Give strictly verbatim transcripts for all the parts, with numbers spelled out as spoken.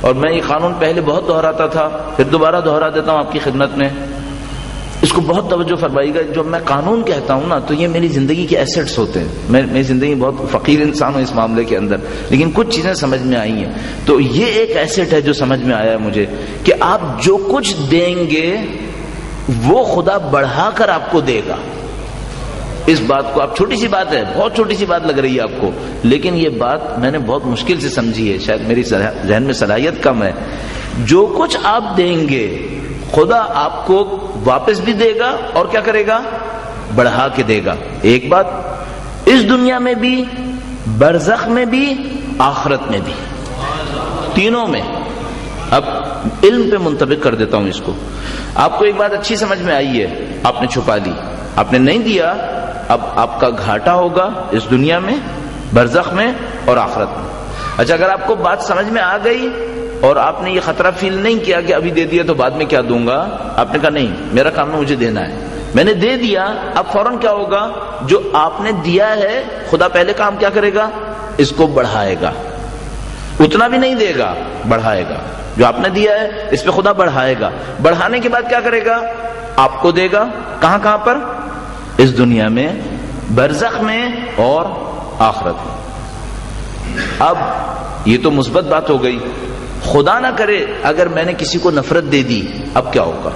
اور میں یہ قانون پہلے بہت دہراتا تھا، پھر دوبارہ دہرا دیتا ہوں آپ کی خدمت میں، اس کو بہت توجہ فرمائیے گا. جو میں قانون کہتا ہوں نا تو یہ میری زندگی کے ایسٹس ہوتے ہیں. میں میری زندگی بہت فقیر انسان ہوں اس معاملے کے اندر، لیکن کچھ چیزیں سمجھ میں آئی ہیں. تو یہ ایک ایسٹ ہے جو سمجھ میں آیا ہے مجھے کہ آپ جو کچھ دیں گے وہ خدا بڑھا کر آپ کو دے گا. اس بات کو آپ، چھوٹی سی بات ہے، بہت چھوٹی سی بات لگ رہی ہے آپ کو، لیکن یہ بات میں نے بہت مشکل سے سمجھی ہے، شاید میری ذہن میں صلاحیت کم ہے. جو کچھ آپ دیں گے خدا آپ کو واپس بھی دے گا اور کیا کرے گا؟ بڑھا کے دے گا. ایک بات اس دنیا میں بھی، برزخ میں بھی، آخرت میں بھی، تینوں میں. اب علم پہ منطبق کر دیتا ہوں اس کو. آپ کو ایک بات اچھی سمجھ میں آئی ہے، آپ نے چھپا لی، آپ نے نہیں دیا، اب آپ کا گھاٹا ہوگا اس دنیا میں، برزخ میں اور آخرت میں. اچھا، اگر آپ کو بات سمجھ میں آ گئی اور آپ نے یہ خطرہ فیل نہیں کیا کہ ابھی دے دیا تو بعد میں کیا دوں گا، آپ نے کہا نہیں میرا کام ہے، مجھے دینا ہے، میں نے دے دیا، اب فوراً کیا ہوگا؟ جو آپ نے دیا ہے خدا پہلے کام کیا کرے گا؟ اس کو بڑھائے گا. اتنا بھی نہیں دے گا، بڑھائے گا. جو آپ نے دیا ہے اس پہ خدا بڑھائے گا. بڑھانے کے بعد کیا کرے گا؟ آپ کو دے گا. کہاں کہاں پر؟ اس دنیا میں، برزخ میں اور آخرت میں. اب یہ تو مثبت بات ہو گئی. خدا نہ کرے اگر میں نے کسی کو نفرت دے دی، اب کیا ہوگا؟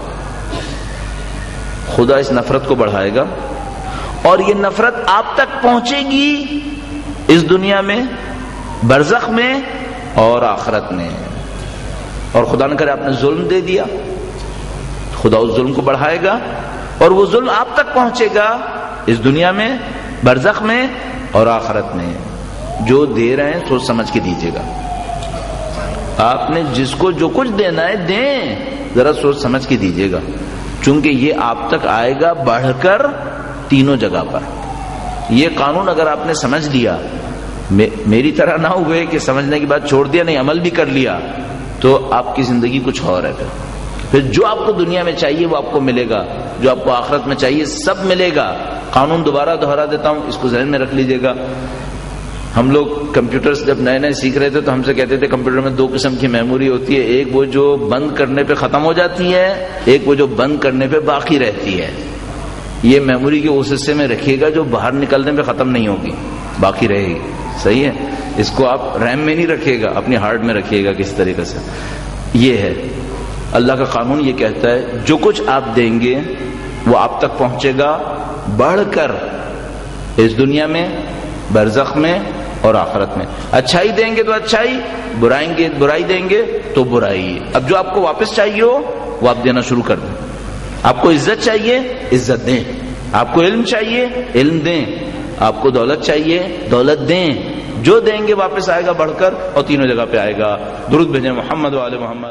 خدا اس نفرت کو بڑھائے گا اور یہ نفرت آپ تک پہنچے گی اس دنیا میں، برزخ میں اور آخرت میں. اور خدا نہ کرے آپ نے ظلم دے دیا، خدا اس ظلم کو بڑھائے گا اور وہ ظلم آپ تک پہنچے گا اس دنیا میں، برزخ میں اور آخرت میں. جو دے رہے ہیں سوچ سمجھ کے دیجیے گا. آپ نے جس کو جو کچھ دینا ہے دیں، ذرا سوچ سمجھ کے دیجیے گا، چونکہ یہ آپ تک آئے گا بڑھ کر تینوں جگہ پر. یہ قانون اگر آپ نے سمجھ لیا، میری طرح نہ ہوئے کہ سمجھنے کی بات چھوڑ دیا، نہیں عمل بھی کر لیا، تو آپ کی زندگی کچھ اور ہے. پھر پھر جو آپ کو دنیا میں چاہیے وہ آپ کو ملے گا، جو آپ کو آخرت میں چاہیے سب ملے گا. قانون دوبارہ دہرا دیتا ہوں، اس کو ذہن میں رکھ لیجیے گا. ہم لوگ کمپیوٹرز جب نئے نئے سیکھ رہے تھے تو ہم سے کہتے تھے کمپیوٹر میں دو قسم کی میموری ہوتی ہے، ایک وہ جو بند کرنے پہ ختم ہو جاتی ہے، ایک وہ جو بند کرنے پہ باقی رہتی ہے. یہ میموری کے اس حصے میں رکھیے گا جو باہر نکلنے پہ ختم نہیں ہوگی، باقی رہے گی. صحیح ہے؟ اس کو آپ ریم میں نہیں رکھیے گا، اپنی ہارڈ میں رکھیے گا کس طریقے سے. یہ ہے اللہ کا قانون. یہ کہتا ہے جو کچھ آپ دیں گے وہ آپ تک پہنچے گا بڑھ کر اس دنیا میں، برزخ میں اور آخرت میں. اچھائی دیں گے تو اچھائی، برائیں گے برائی دیں گے تو برائی. اب جو آپ کو واپس چاہیے ہو وہ آپ دینا شروع کر دیں. آپ کو عزت چاہیے، عزت دیں. آپ کو علم چاہیے، علم دیں. آپ کو دولت چاہیے، دولت دیں. جو دیں گے واپس آئے گا بڑھ کر اور تینوں جگہ پہ آئے گا. درود بھیجیں محمد و آل محمد.